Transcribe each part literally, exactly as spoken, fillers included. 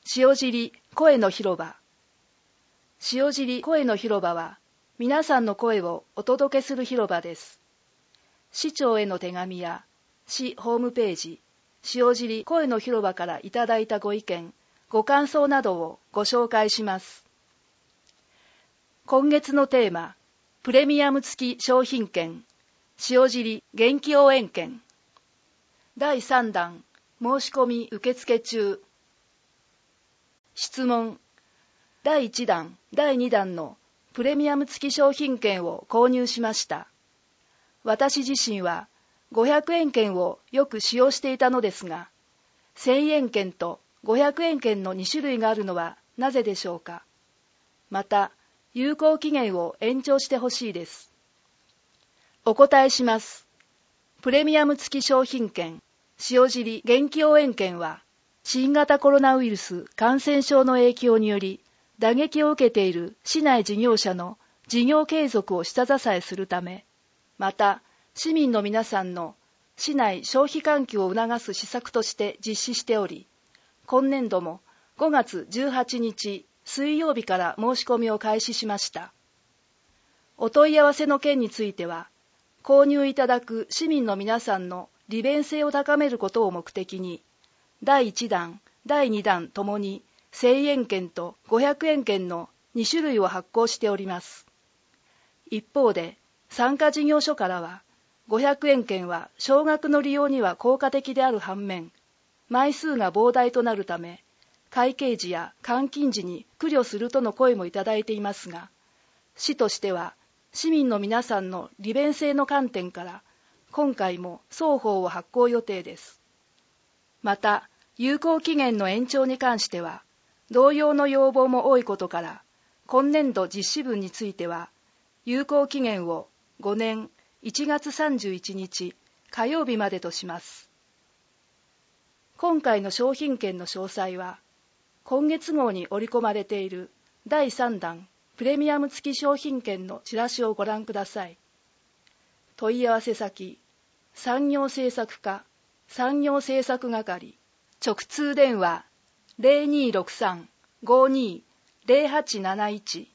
塩尻声の広場。塩尻声の広場は、皆さんの声をお届けする広場です。市長への手紙や、市ホームページ、塩尻声の広場からいただいたご意見、ご感想などをご紹介します。今月のテーマ、プレミアム付き商品券、塩尻元気応援券。だいさん弾、申し込み受付中。質問。だいいち弾、だいに弾のプレミアム付き商品券を購入しました。私自身はごひゃくえん券をよく使用していたのですが、せんえん券とごひゃくえん券のに種類があるのはなぜでしょうか。また、有効期限を延長してほしいです。お答えします。プレミアム付き商品券、塩尻元気応援券は、新型コロナウイルス感染症の影響により、打撃を受けている市内事業者の事業継続を下支えするため、また、市民の皆さんの市内消費喚起を促す施策として実施しており、今年度もごがつじゅうはちにち水曜日から申し込みを開始しました。お問い合わせの件については、購入いただく市民の皆さんの利便性を高めることを目的に、だいいち弾、だいに弾ともにせんえん券とごひゃくえん券のに種類を発行しております。一方で、参加事業所からは、ごひゃくえん券は少額の利用には効果的である反面、枚数が膨大となるため、会計時や換金時に苦慮するとの声もいただいていますが、市としては、市民の皆さんの利便性の観点から、今回も双方を発行予定です。また、有効期限の延長に関しては、同様の要望も多いことから、今年度実施分については、有効期限をごねんいちがつさんじゅういちにち火曜日までとします。今回の商品券の詳細は、今月号に織り込まれているだいさん弾プレミアム付き商品券のチラシをご覧ください。問い合わせ先、産業政策課、産業政策係、直通電話 ゼロにーろくさん ごーにー ゼロはちなないち。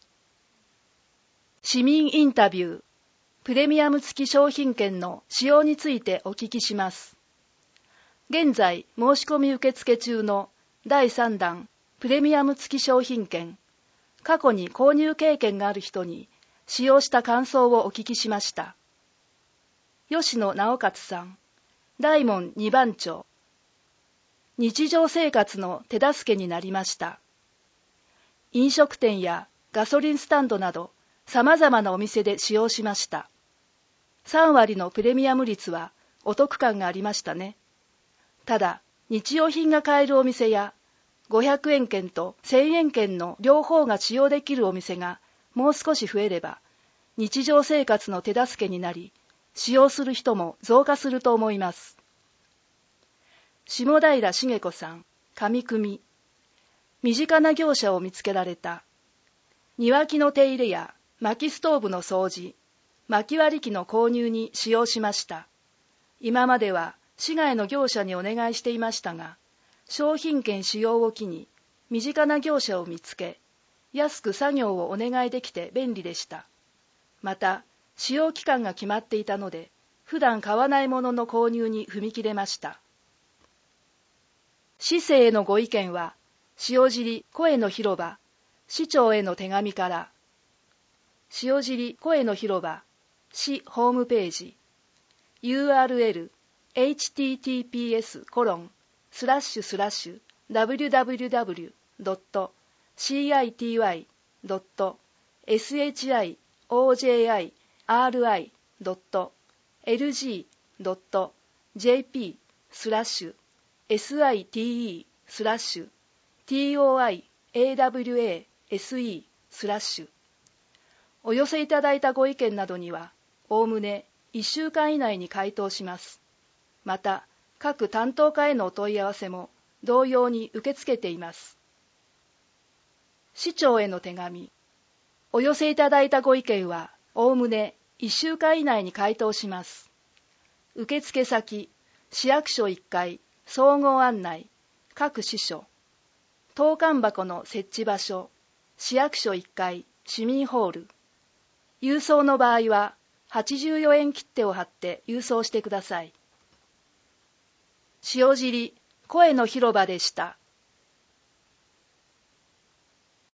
市民インタビュー、プレミアム付き商品券の使用についてお聞きします。現在申し込み受付中のだいさん弾プレミアム付き商品券、過去に購入経験がある人に使用した感想をお聞きしました。吉野直勝さん、大門に番長。日常生活の手助けになりました。飲食店やガソリンスタンドなど様々なお店で使用しました。さんわりのプレミアム率はお得感がありましたね。ただ、日用品が買えるお店やごひゃくえん券とせんえん券の両方が使用できるお店がもう少し増えれば、日常生活の手助けになり、使用する人も増加すると思います。下平茂子さん、上組。身近な業者を見つけられた。庭木の手入れや薪ストーブの掃除、薪割り機の購入に使用しました。今までは市外の業者にお願いしていましたが、商品券使用を機に身近な業者を見つけ、安く作業をお願いできて便利でした。また、使用期間が決まっていたので、普段買わないものの購入に踏み切れました。市政へのご意見は、塩尻声の広場、市長への手紙から、塩尻声の広場、市ホームページ、ユーアールエル、エイチティーティーピーエスコロンスラッシュスラッシュダブリュダブリュダブリュドットシーアイティーワイドットエスエイチアイオージェーアイアールアイドットエルジードットジェーピースラッシュエスアイティーイースラッシュティーオーアイエーダブリュエーエスイースラッシュ。お寄せいただいたご意見などには、おおむねいっしゅうかん以内に回答します。また、各担当課へのお問い合わせも同様に受け付けています。市長への手紙。お寄せいただいたご意見は、おおむねいっしゅうかん以内に回答します。受付先、市役所いっかい、総合案内、各支所。 投函箱の設置場所、市役所いっかい、市民ホール。郵送の場合は、はちじゅうよえん切手を貼って郵送してください。塩尻、声の広場でした。